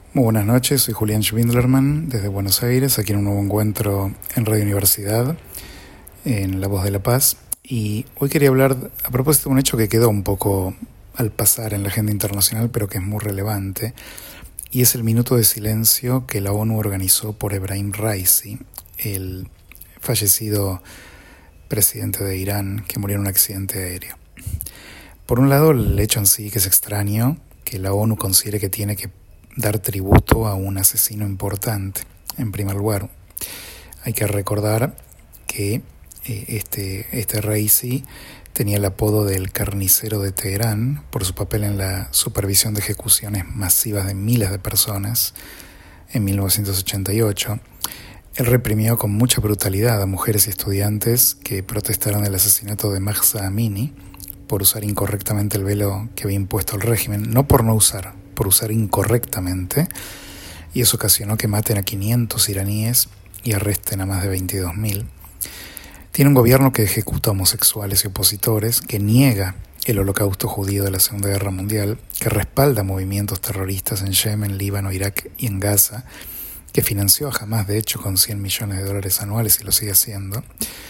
Muy buenas noches, soy Julián Schwindlerman desde Buenos Aires, aquí en un nuevo encuentro en Radio Universidad, en La Voz de la Paz. Y hoy quería hablar a propósito de un hecho que quedó un poco al pasar en la agenda internacional, pero que es muy relevante, y es el minuto de silencio que la ONU organizó por Ebrahim Raisi, el fallecido presidente de Irán que murió en un accidente aéreo. Por un lado, el hecho en sí que es extraño que la ONU considere que tiene que dar tributo a un asesino importante. En primer lugar, hay que recordar que este Raisi tenía el apodo del carnicero de Teherán por su papel en la supervisión de ejecuciones masivas de miles de personas en 1988. Él reprimió con mucha brutalidad a mujeres y estudiantes que protestaron el asesinato de Mahsa Amini por usar incorrectamente el velo que había impuesto el régimen, no por no usar, por usar incorrectamente, y eso ocasionó que maten a 500 iraníes y arresten a más de 22.000. Tiene un gobierno que ejecuta homosexuales y opositores, que niega el holocausto judío de la Segunda Guerra Mundial, que respalda movimientos terroristas en Yemen, Líbano, Irak y en Gaza, que financió a Hamas, de hecho, con $100 millones anuales y lo sigue haciendo.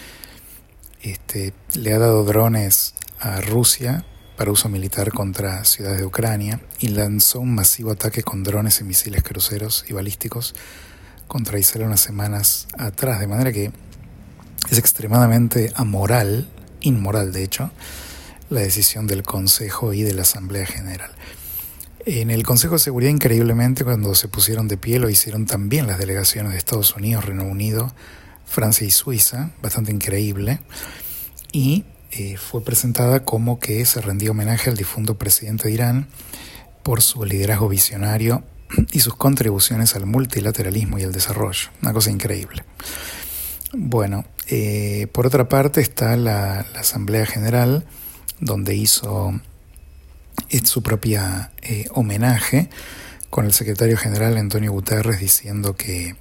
Le ha dado drones a Rusia para uso militar contra ciudades de Ucrania y lanzó un masivo ataque con drones y misiles cruceros y balísticos contra Israel unas semanas atrás, de manera que es extremadamente inmoral de hecho, la decisión del Consejo y de la Asamblea General. En el Consejo de Seguridad, increíblemente, cuando se pusieron de pie, lo hicieron también las delegaciones de Estados Unidos, Reino Unido, Francia y Suiza, bastante increíble, y fue presentada como que se rendía homenaje al difunto presidente de Irán por su liderazgo visionario y sus contribuciones al multilateralismo y al desarrollo. Una cosa increíble. Bueno, por otra parte está la Asamblea General, donde hizo su propia homenaje, con el secretario general Antonio Guterres diciendo que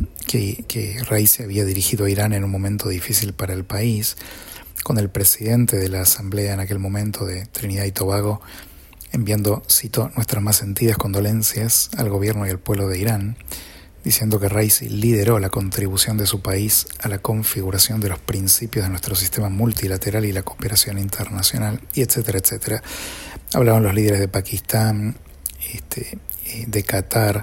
Raisi había dirigido a Irán en un momento difícil para el país, con el presidente de la Asamblea en aquel momento de Trinidad y Tobago enviando, cito, nuestras más sentidas condolencias al gobierno y al pueblo de Irán, diciendo que Raisi lideró la contribución de su país a la configuración de los principios de nuestro sistema multilateral y la cooperación internacional, y etcétera, etcétera. Hablaban los líderes de Pakistán, de Qatar,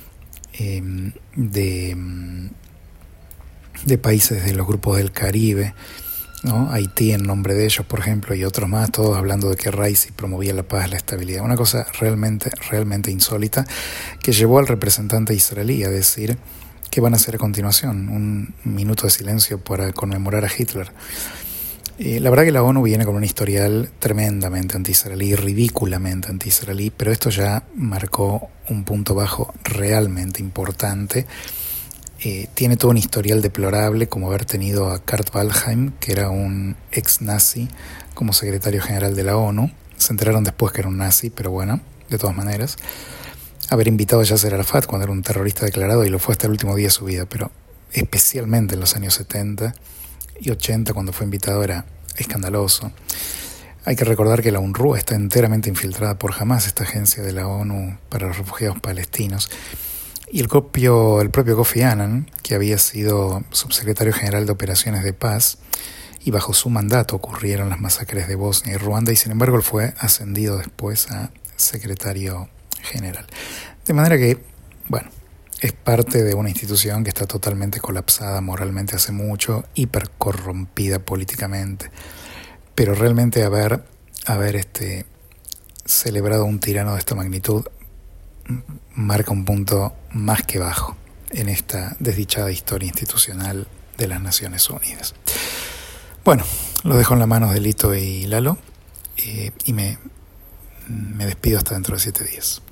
de países de los grupos del Caribe, ¿no? Haití en nombre de ellos, por ejemplo, y otros más, todos hablando de que Raisi promovía la paz, la estabilidad. Una cosa realmente insólita, que llevó al representante israelí a decir que van a hacer a continuación un minuto de silencio para conmemorar a Hitler. La verdad que la ONU viene con un historial tremendamente anti-israelí, ridículamente anti-israelí, pero esto ya marcó un punto bajo realmente importante. Tiene todo un historial deplorable, como haber tenido a Kurt Waldheim, que era un ex-nazi, como secretario general de la ONU. Se enteraron después que era un nazi, pero bueno, de todas maneras. Haber invitado a Yasser Arafat cuando era un terrorista declarado, y lo fue hasta el último día de su vida, pero especialmente en los años 70 y 80, cuando fue invitado, era escandaloso. Hay que recordar que la UNRWA está enteramente infiltrada por Hamas, esta agencia de la ONU para los refugiados palestinos. Y el propio Kofi Annan, que había sido subsecretario general de Operaciones de Paz, y bajo su mandato ocurrieron las masacres de Bosnia y Ruanda, y sin embargo él fue ascendido después a secretario general. De manera que, bueno, es parte de una institución que está totalmente colapsada moralmente hace mucho, hipercorrompida políticamente. Pero realmente haber celebrado un tirano de esta magnitud marca un punto más que bajo en esta desdichada historia institucional de las Naciones Unidas. Bueno, lo dejo en las manos de Lito y Lalo, y me despido hasta dentro de 7 días.